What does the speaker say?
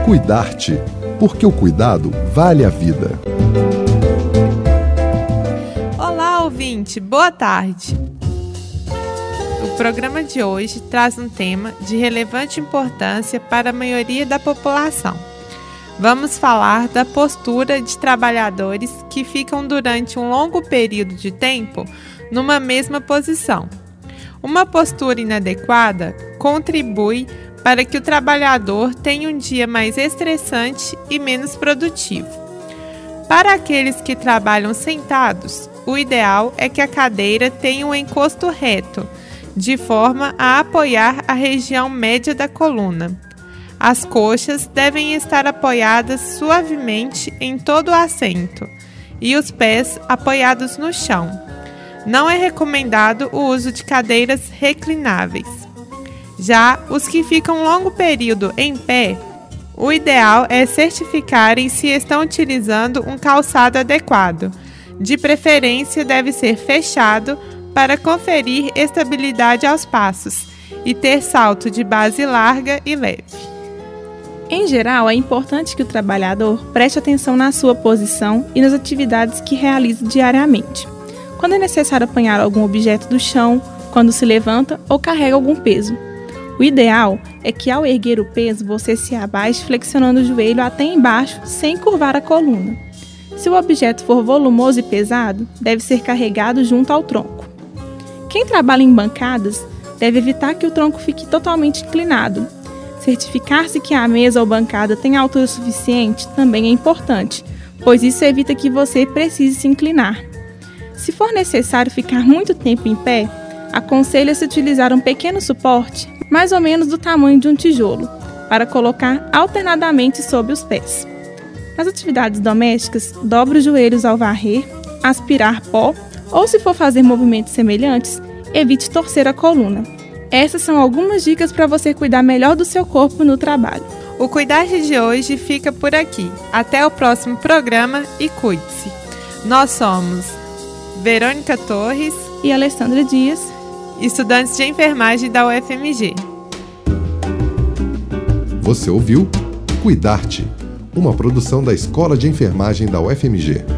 Cuidar-te, porque o cuidado vale a vida. Olá, ouvinte, boa tarde. O programa de hoje traz um tema de relevante importância para a maioria da população. Vamos falar da postura de trabalhadores que ficam durante um longo período de tempo numa mesma posição. Uma postura inadequada contribui para que o trabalhador tenha um dia mais estressante e menos produtivo. Para aqueles que trabalham sentados, o ideal é que a cadeira tenha um encosto reto, de forma a apoiar a região média da coluna. As coxas devem estar apoiadas suavemente em todo o assento e os pés apoiados no chão. Não é recomendado o uso de cadeiras reclináveis. Já os que ficam longo período em pé, o ideal é certificarem se estão utilizando um calçado adequado. De preferência, deve ser fechado para conferir estabilidade aos passos e ter salto de base larga e leve. Em geral, é importante que o trabalhador preste atenção na sua posição e nas atividades que realiza diariamente. Quando é necessário apanhar algum objeto do chão, quando se levanta ou carrega algum peso. O ideal é que ao erguer o peso, você se abaixe flexionando o joelho até embaixo, sem curvar a coluna. Se o objeto for volumoso e pesado, deve ser carregado junto ao tronco. Quem trabalha em bancadas deve evitar que o tronco fique totalmente inclinado. Certificar-se que a mesa ou bancada tem altura suficiente também é importante, pois isso evita que você precise se inclinar. Se for necessário ficar muito tempo em pé, aconselha-se utilizar um pequeno suporte, mais ou menos do tamanho de um tijolo, para colocar alternadamente sob os pés. Nas atividades domésticas, dobre os joelhos ao varrer, aspirar pó ou, se for fazer movimentos semelhantes, evite torcer a coluna. Essas são algumas dicas para você cuidar melhor do seu corpo no trabalho. O Cuidar de hoje fica por aqui. Até o próximo programa e cuide-se. Nós somos Verônica Torres e Alessandra Dias, estudantes de enfermagem da UFMG. Você ouviu Cuidar-te, uma produção da Escola de Enfermagem da UFMG.